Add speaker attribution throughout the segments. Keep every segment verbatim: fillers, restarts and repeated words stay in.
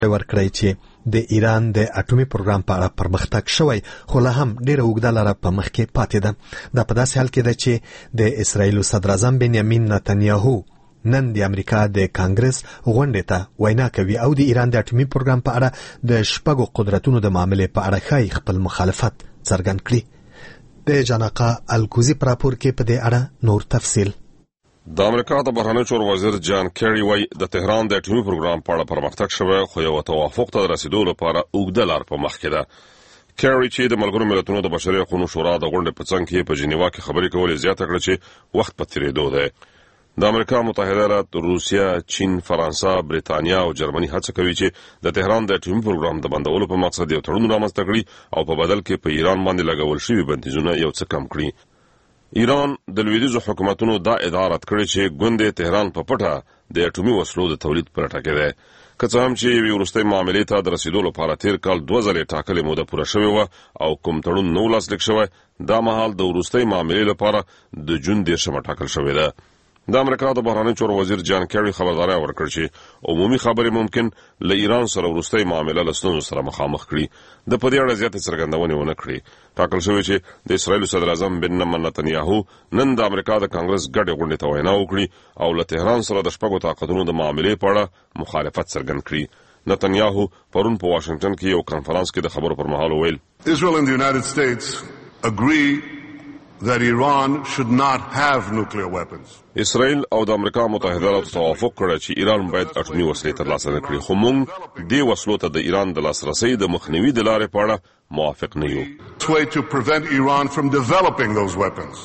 Speaker 1: ورکړی چې د ایران د اټومي پروګرام په اړه پرمختګ شوی خو لا هم ډیره اوږده لاره په مخ کې پاتې ده. دا په داسې حال کې ده چې د اسرایل صدر اعظم بنیامین نتنیاهو نن د امریکا د کانګرس غونډې ته وینا کوي او د ایران د اټومي پروګرام په اړه د شپږو قدرتونو د معاملې په اړه ښایي خپل مخالفت څرګند کړي. د جانقا الکوزي پر راپور کې په دې اړه نور تفصیل.
Speaker 2: د امریکا د بهرنیو چارو وزیر جان کیری وایي د تهران د اټومي پروګرام په اړه پرمختګ شوی خو یو توافق ته رسیدو لپاره اوږده لار په مخ کې ده. کیری چې د ملګرو ملتونو د بشري حقوقو شورا د غونډې په څنګ کې په جنیوا کې خبرې کولې زیاته کړه چې وخت په تیریدو دی. د امریکا متحده ایالات، روسیا، چین، فرانسه، بریتانیا او جرمني هڅه کوي چې د تهران د اټومي پروګرام د بندولو په مقصد یو تړون رامنځته کړي او په بدل کې په ایران باندې لګول شوي بندیزونه یو څه کم کړي. ایران د لویدیځو حکومتونو دا ادعا رد کړې چې ګوندې تهران په پټه د اټومي وسلو د تولید پر لټه کې دی. که څه هم چې یوې وروستۍ معاملې ته د رسیدو لپاره تیر کال دوه ځلې ټاکلې موده پوره شوې وه او کوم تړون نه و لاسلیک شوی، دا مهال د وروستۍ معاملې لپاره د جون دېرشمه ټاکل شوې ده. د امریکا د بهرنیو چارو وزیر جان کیری خبرداری ورکړ چې عمومي خبرې ممکن له ایران سره وروستۍ معامله له ستونزو سره مخامخ کړي. د په دې اړه زیاتې څرګندونې ونه کړې. ټاکل شوی چې د اسرایل صدر اعظم بنیامین نتنیاهو نن د امریکا د کانګرس ګډې غونډې ته وینا وکړي او له تهران سره د شپږو طاقتونو د معاملې په اړه مخالفت څرګند کړي. نتنیاهو پرون په واشنگټن کې یو کنفرانس کې د خبرو پر مهال ویل
Speaker 3: Israel and the United States agree that Iran should not have nuclear weapons.
Speaker 2: اسرائیل او د امریکا متحده ایالاتو توافق کړی چې ایران باید اټومي وسلې ترلاسه نه کړي، خو موږ دې وسلو ته د ایران د لاسرسي د مخنیوي د لارې په اړه موافق نه یو.
Speaker 3: To prevent Iran from developing those weapons.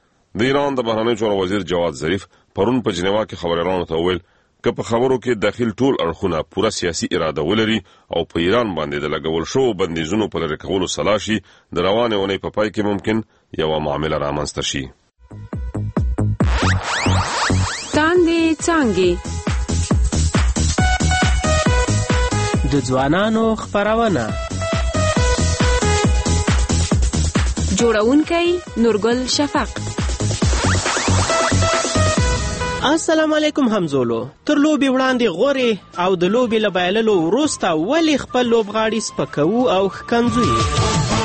Speaker 2: د ایران د بهرنیو چارو وزیر جواد ظریف پرون په جنیوا کې خبريالانو ته ویل که په خبرو کې داخل ټول اړخونه پوره سیاسي اراده ولري او په ایران باندې د لګول شو بندیزونو په لرې کولو سلا شي، د روانې اونۍ په پای کې ممکن یوه معامله رامنځته شي.
Speaker 4: تاندې څانګې
Speaker 5: د ځوانانو خپرونه،
Speaker 4: جوړونکی نورګل شفق.
Speaker 5: السلام علیکم همزولو. تر لوبي وړاندې غوري او د لوبي لبایللو وروسته ولی خپل لوبغاړي سپکوو او ښکنځو.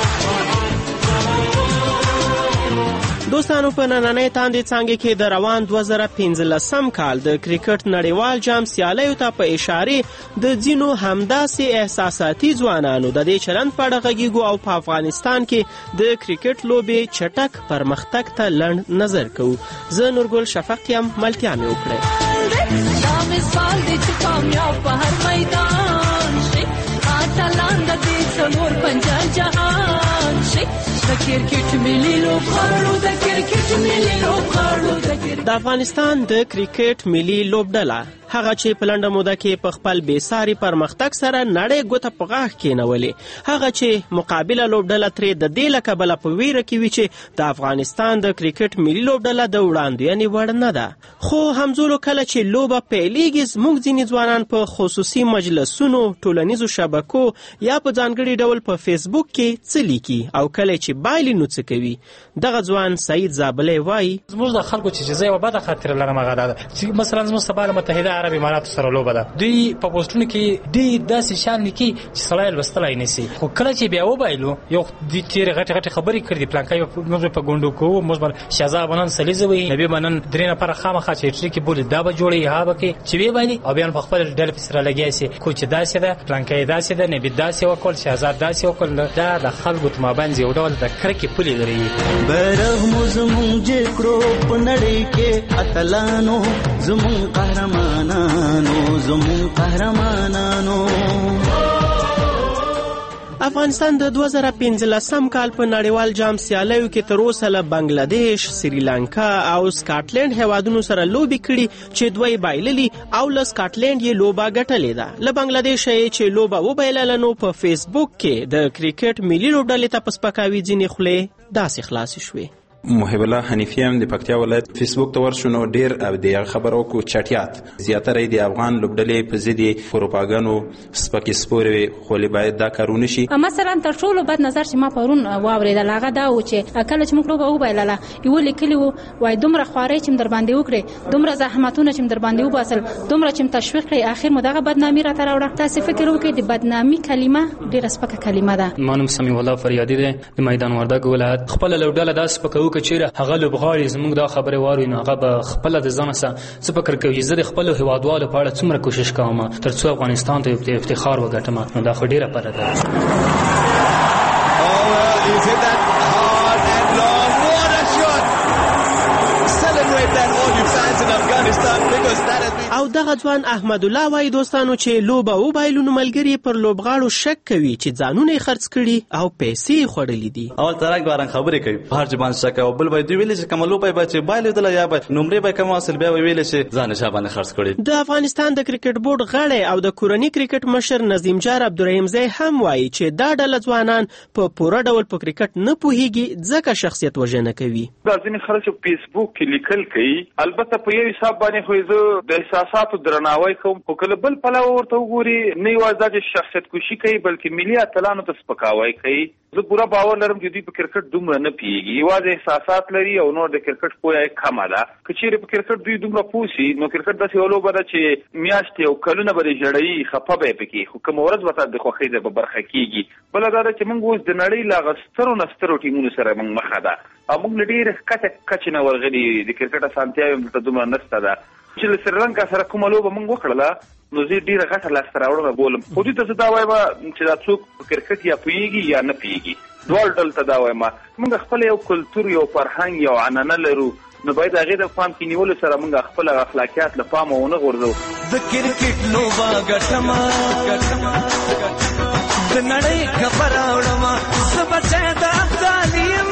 Speaker 5: دوستانو په نننۍ تاندې څانګې کې د روان دوه زره پنځلسم کال د کرکټ نړیوال جام سیالیو ته په اشارې د ځینو همداسې احساساتي ځوانانو د دې چلند په اړه غږیږو او په افغانستان کې د کرکټ لوبې چټک پرمختګ ته لنډ نظر کوو. زه نورګل شفق یم، ملتیا مې وکړئ. دا مثال دی چې کامیاب په هر میدان شي، اتلان د دې څلور پنځه جهان شي. د کرکټ ملي لوبغاړو د کرکټ ملي لوبغاړو د افغانستان د کرکټ ملي لوبډله هغه چې په لنډه موده کې په خپل بېساري پرمختګ سره نړۍ ګوته په غاښ کېنولې، هغه چې مقابله لوبډله ترې د دې له کبله په ویره کې وي چې د افغانستان د کرکټ ملي لوبډله د وړاندوینې وړ نه ده. خو همزولو کله چې لوبه پیلېږي زموږ ځینې ځوانان په خصوصي مجلسونو، ټولنیزو شبکو یا په ځانګړي ډول په فیسبوک کې څه لیکي او کله چې بایلي نو څه کوي. دغه ځوان سعید زابلی وایي
Speaker 6: زموږ د خلکو چې زه یوه بده خاطره لرم هغه دا ده چې مثلا زموږ سبا له متحده عرب اماراتو سره لوبه ده، دوی په پوسټونو کې ډېر داسې شیان لیکي چې سړی لوستلی نه شي. خو کله چې بیا وبایلو یو د تېرې غټې غټې خبرې کړي دي، پلانکی موږ په ګونډو کوو، موږ به شهزا به نن سلیزه وي، نبي به نن درې نفره خامخا چې هټري کې بولي دا به جوړوي، ها به کې چې ویې او بیا په خپل ډلې پسې رالګیا شي کو چې داسې ده، پلانکی یې داسې ده، نبي داسې وکړل، شهزاد داسې وکړل. دا د خلکو په مابین یو ډول د کرکې پولې لري.
Speaker 7: بیرغ مو زمونږ جې کړو په نړۍ کې اتلانو، زمونږ قهرمانانو، زمونږ قهرمانانو.
Speaker 5: افغانستان د دوه زره پنځلسم کال په نړیوال جام سیالیو کې تر اوسه له بنگلادیش، سریلانکا او سکاټلند هیوادونو سره لوبې کړي چې دوه یې بایللي او له سکاټلند یې لوبه ګټلې ده. له بنگلادیش یې چې لوبه وبایلله نو په فیسبوک کې د کرکټ ملي لوبډلې ته په سپکاوي ځینې خولې داسې خلاصې شوې.
Speaker 8: محب الله حنیفی هم د پکتیا ولایت فیسبوک ته ورشو نو ډیر د خبرو کو چټیات زیاتره د افغان لوبډلې په ضد پروپاګانو سپکې سپورې خو باید دا کارونه شي.
Speaker 9: مثلا تر ټولو بد نظر چې ما پرون واورېدل هغه دا و چې کله چې موږ لوبه وبایلله یو لیکلي وو وای دومره خوارۍ چې در باندې وکړې دومره زحمتونه چې در باندې وباسل دومره چې تشویق کړې اخر مو دغه بدنامي را ته راوړه. تاسو فکر وکړئ د بدنامي کلمه ډېره سپکه کلمه ده.
Speaker 6: ما نوم سمیع الله فریادي دی د میدان وردګ ولایت. خپل لوبډله داسې سپکوي که چیرې هغه لوبغاړي زموږ دا خبرې واوري نو هغه به خپله د ځانه څه فکر کوي زه د خپلو هېوادوالو په اړه څومره کوشش کوم تر څو افغانستان ته افتخار وګټم نو دا خو ډېره پره ده.
Speaker 5: او دغه ځوان احمد الله وایي دوستانو چې لوبه وبایلو نو ملګري پر لوبغاړو شک کوي چې ځانونه یې خرڅ کړي او پیسې خوړلې دي.
Speaker 10: اول ترک باران خبرې کوي هر چې باندې شک او بل به دوی ویلي چې کوم لوبه به چې بایلو دله یا به نمرې به کوم اصل بیا ویلي چې ځان شابه باندې خرڅ کړي.
Speaker 5: د افغانستان د کرکټ بورډ غړی او د کورني کرکټ مشر نظیم جار عبدالرحیمزی هم وایي چې دا ډله ځوانان په پوره ډول په کرکټ نه پوهیږي ځکه شخصیت وژنه کوي.
Speaker 11: دا ځینې خلک په فیسبوک کې لیکل کوي البته په یو حساب باندې خو زه د احساساتو درناوی کوم خو کله بل پلوه ورته وګوري نه یوازې د شخصیت کشي کوي بلکې ملي اتلانو ته سپکاوی کوي. زه پوره باور لرم چې دوی په کرکټ دومره نه پیږي یوازې احساسات لري او نور د کرکټ پوهه یې کمه ده. که چیرې په کرکټ دوی دومره پوه شي نو کرکټ داسې یو لوبه ده چې میاشتې او کلونه به یې ژړوي خفه به یې پکې خو کومه ورځ به د خوښۍ ځای به برخه کېږي. بله دا ده چې موږ اوس د نړۍ له هغه سترو نه سترو ټیمونو سره موږ مخه ده او موږ له ډېرې ښکته کچې نه ورغلي د کرکټ اسانتیاوې هم دلته دومره نشته ده چې له سریلانکا سره کومه لوبه موږ وکړله نو زه ډېره غټه لاسته راوړنه بولم. خو دوی ته زه دا وایم چې دا څوک په کرکټ یا پوهېږي یا نه پوهېږي دواړو ډلو ته دا وایم موږ خپل یو کلتور یو فرهنګ یو عنعنه لرو نو باید هغې د پام کې نیولو سره موږ خپل اخلاقیات له پامه ونه غورځو.
Speaker 7: د کرکټ لوبه ګټمه د نړۍ خبر راوړمه زه بچی د افغان یم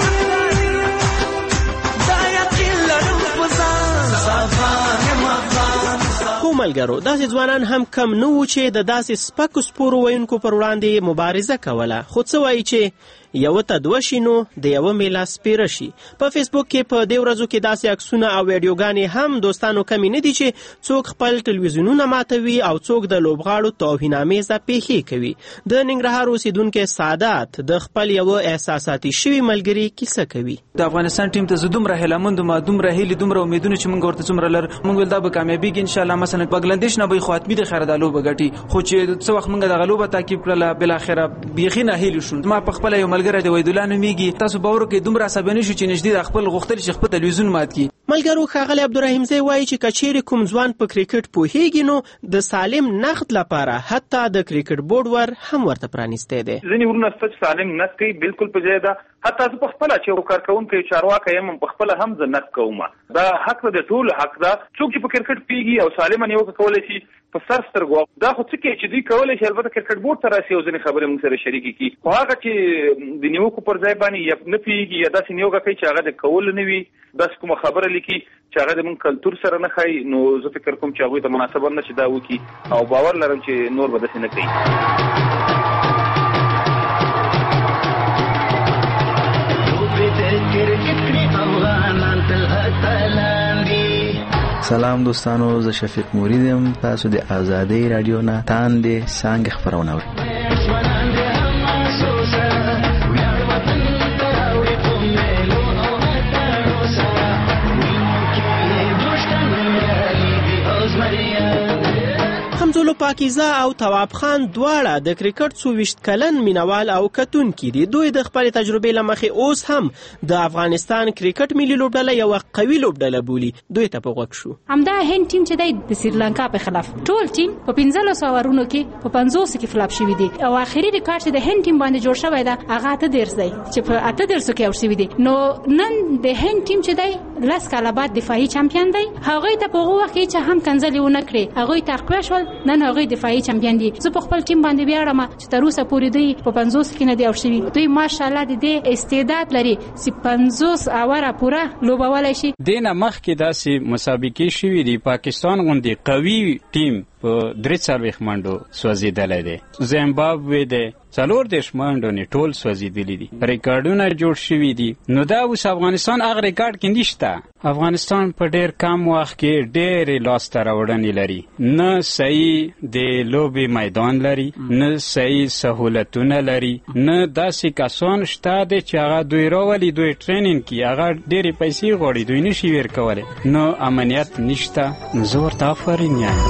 Speaker 7: دا یقین لرم په ځان افغان یم افغان.
Speaker 5: خو ملګرو داسې ځوانان هم کم نه وو چې د داسې سپکو سپورو ویونکو پر وړاندې مبارزه کوله. خو څه وایي چې یو ته دوه شي نو د یوه میله سپیره شي. په فیسبوک کې په دې ورځو کې داسې عکسونه او ویډیوګانې هم دوستانو کمی نه دي چې څوک خپل تلویزیونونه ماتوي او څوک د لوبغاړو توهینامیزه پیښې کوي. د ننګرهار اوسیدونکی سعادت د خپل یو احساساتي شوي ملګري کیسه کوي.
Speaker 12: د افغانستان ټیم ته زه دومره هیلهمند وم دومره هیلې دومره امیدونه چې موږ ورته څومره لر موږ ویل دا به کامیابیږي انشاءالله مثلا بنګلادیش نه به خو حتمي د خیر د لوبه ګټي خو چې څه وخت موږ دغه لوبه تعقیب کړله بالاخره بیخي ناهیلي شو. ما په خپله یو ملګری د ویدالله نومیږي تاسو باور وکړئ دومره عصباني شو چې نږدې د خپل غوښتل چې خپل تلویزیون مات کړي.
Speaker 5: ملګرو ښاغلی عبدالرحیمزی وایي چې که چیرې کوم ځوان په کرکټ پوهېږي نو د سالم نقد لپاره حتی د کرکټ بورډ ور هم ورته پرانیستی دی.
Speaker 11: ځینې ورونه شته چې سالم نقد کوي بالکل په ځای ده حتی زه په خپله چې یو کارکوونکی چارواکی یم په خپله هم زه نقد کوم. دا حق د ټولو حق ده څوک چې په کرکټ پوهېږي او سالمه نیوکه کولی شي په سر سترګو دا خو څه کوي چې دوی کولی شي البته کرکټ بورډ ته راسي او ځینې خبرې موږ سره شریکې کړي خو هغه چې د نیوکو پر ځای باندې یا نه پوهېږي یا داسې نیوکه کوي چې هغه د کولو نه وي داسې کومه خبره لیکي چې هغه د موږ کلتور سره نه ښایي نو زه فکر کوم چې هغوی ته مناسبه نه چې دا وکړي او باور لرم چې نور به داسې نه کوي.
Speaker 13: سلام دوستانو زه شفیق مورید یم تاسو د آزادۍ رادیو نه تاندې څانګې خپرونه اورئ.
Speaker 5: حمزولو پاکیزه او تواب خان دواړه د کرکټ څوویشت کلن مینوال او کتونکي دي. دوی د خپلې تجربې له مخې اوس هم د افغانستان کرکټ ملي لوبډله یوه قوي لوبډله بولي. دوی ته په غوږ شو.
Speaker 9: همدا هند ټیم چې دی د سریلانکا په خلاف ټول ټیم په پنځلسو اورونو کې په پنځوسو کې فلاپ شوي دي او آخري ریکارډ چې د هند ټیم باندې جوړ شوی ده هغه اته دېرش دی چې په اته دېرشو کې اوټ شوي دي. نو نن د هند ټیم چې دی لس کاله بعد دفاعي چمپیون دی. هغوی ته په هغو وخت کې چې هم کنځلې ونه کړې هغوی تقویه شول نن هغوی دفاعي چمپیون دي. زه په خپل ټیم باندې ویاړم چې تر اوسه پورې دوی په پنځوس کې نه دي اوټ شوي. دوی ماشاءالله د دې استعداد لري چې پنځوس اوره پوره لوبولی شي.
Speaker 14: دې نه مخکې داسې مسابقې شوي دي پاکستان غوندې قوي ټیم په درې څلوېښت منډو سوځېدلی دی. زیمبابوې دی څلور دېرش منډو نه ټول سوځېدلي دي، ریکارډونه جوړ شوي دي. نو دا اوس افغانستان هغه ریکارډ کې نشته. افغانستان په ډېر کم وخت کې ډېرې لاسته راوړنې لري. نه صحیح د لوبې میدان لري، نه صحیح سهولتونه لري، نه داسې کسان شته دی چې هغه دوی راولي دوی ټرینینګ کړي، هغه ډېرې پیسې غواړي، دوی نشي ورکولی. نو امنیت نشته. نو زه ورته آفرین یم.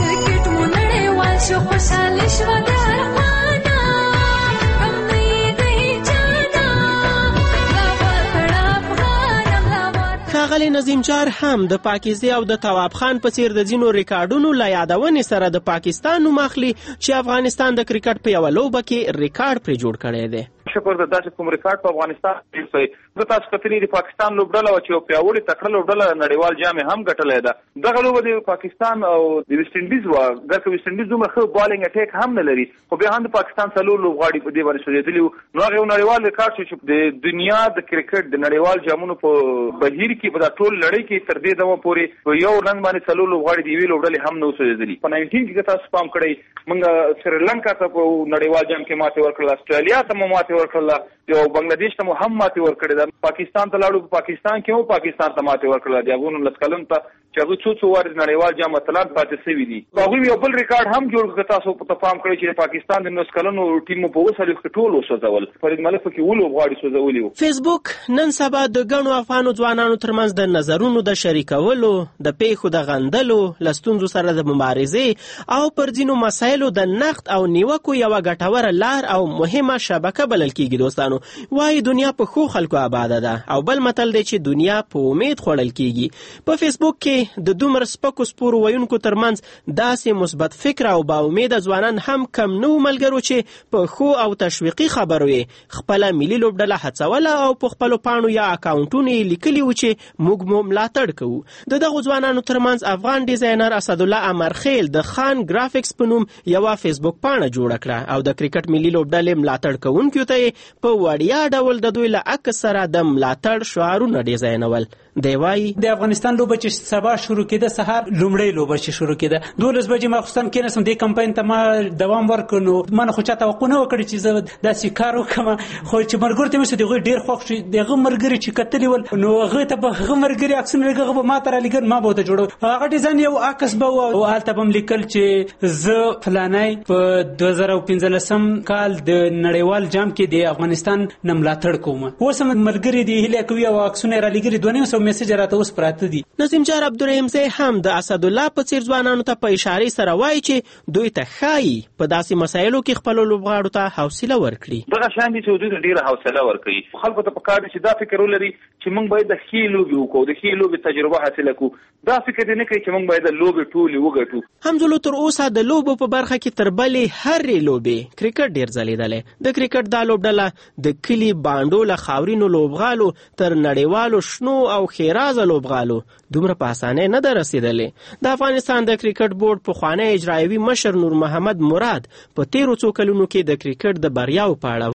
Speaker 5: ښاغلی نظیم جار هم د پاکیزي او د تواب خان په څیر د ځینو ریکارډونو له یادونې سره د پاکستان نوم اخلي چې افغانستان د کرکټ په یوه لوبه کې ریکارډ پرې جوړ کړی دی.
Speaker 11: شکر د داسې کوم ریکارډ په افغانستان کې زه تاسو کتنې د پاکستان لوبډله وه چې یو پیاوړې تکړه لوبډله نړیوال جام هم ګټلی ده. دغه لوبه د پاکستان او د ویسټ انډیز وه، ګرکه ویسټ انډیز دومره ښه بالینګ اټیک هم نه لري، خو بیا هم د پاکستان څلور لوبغاړي په دې باندې سوځېدلي وو. نو هغه یو نړیوال ریکارډ شو چې د دنیا د کرکټ د نړیوال جامونو په بهیر کې په دا ټول لړۍ کې تر دې دمه پورې په یو رنګ باندې څلور لوبغاړي د یوې لوبډلې هم نه سوځېدلي. په ناینټین کې تاسو پام کړئ موږ سریلانکا ته په نړیوال جام کې ماتې ورکړله، اسټرالیا ته مو ماتې ورکړله، او بنگلاديش ته مو هم ماتې ورکړې ده. پاکستان ته لاړو، په پاکستان کې مو پاکستان ته ماتې ورکړله. د هغو نولس کلن ته چې هغه څو څو وارې نړیوال جام اتلان پاتې سوي دي. هغوی یو بل ریکارډ هم جوړ کړ. تاسو ته پام کړئ چې پاکستان د نولس کلنو ټیم په اووه څلوېښت کې ټول وسوځول، فرید ملک پکې اووه لوبغاړي سوځولي وو.
Speaker 5: فیسبوک نن سبا د ګڼو افغانو ځوانانو ترمنځ د نظرونو د شریکولو، د پیښو د غندلو، له ستونزو سره د مبارزې او پر ځینو مسایلو د نقد او نیوکو یوه ګټوره لار او مهمه شبکه بلل کېږي. دوستانو وایي دنیا په ښو خلکو آباده ده، او بل متل دی چې دنیا په امید خوړل کېږي. په فیسبوک کې د دومره سپکو سپورو ویونکو ترمنځ داسې مثبت فکر او با امیده ځوانان هم کم نه ملګرو چې په ښو او تشویقي خبرو یې خپله ملي لوبډله هڅوله او په خپلو پاڼو یا اکاونټونو یې لیکلي وو چې موږ مو ملاتړ کوو. د دغو ځوانانو ترمنځ افغان ډیزاینر اسدالله امرخیل د خان ګرافیکس په نوم یوه فیسبوک پاڼه جوړه کړه او د کرکټ ملي لوبډلې ملاتړ کوونکو ته یې په وړیا ډول د دوی له عکس سره د ملاتړ شعارونه ډیزاینول. دی وایي
Speaker 15: د افغانستان لوبه چې سبا شروع کېده، سهار لومړۍ لوبه چې شروع کېده، دولس بجې ماخوستن کېناستم. دې کمپاین ته ما دوام ورکړ. نو ما نه خو چا توقع نه وکړه چې زه داسې کار وکړم، خو چې ملګرو ته مې د هغوی ډېر خوښ شو. د هغه ملګري چې کتلي ول، نو هغه ته به هغه ملګري عکسونه لږ هغه به ما ته رالیږل، ما به ورته جوړول. هغه ډیزاین یو عکس به و او هلته به م لیکل چې زه فلانی په دوه زره پنځلسم کال د نړیوال جام کې د افغانستان نه ملاتړ کوم. اوس هم ملګري دې هیله کوي او عکسونه یې رالیږلي. دوه نیم سوه میسج راته اوس پراته دي.
Speaker 5: نظیم جار عبدالرحیمزی هم د اسدالله په څیر ځوانانو ته په اشارې سره وایي چې دوی ته ښایي په داسې مسایلو کې خپلو لوبغاړو ته حوصله ورکړي.
Speaker 11: دغه شیان دي چې دوی ته ډېره حوصله ورکوي. خلکو ته پکار دي چې دا فکر ولري چې موږ باید د ښې لوبې وکړو، د ښې لوبې تجربه حاصله کړو. دا فکر دې نه کوي چې موږ باید د لوبې ټولې وګټو.
Speaker 5: حمزلو تر اوسه د لوبو په برخه کې تر بلې هرې لوبې کرکټ ډېر ځلیدلی. د کرکټ دا لوبډله د کلي بانډو له خاورینو لوبغالو تر نړیوالو شنو او ښېرازه لوبغالو دومره په اسانۍ نه ده رسېدلې. د افغانستان د کرکټ بورډ پخوانی اجرایوي مشر نور محمد مراد په تیرو څو کلونو کې د کرکټ د بریاو په اړه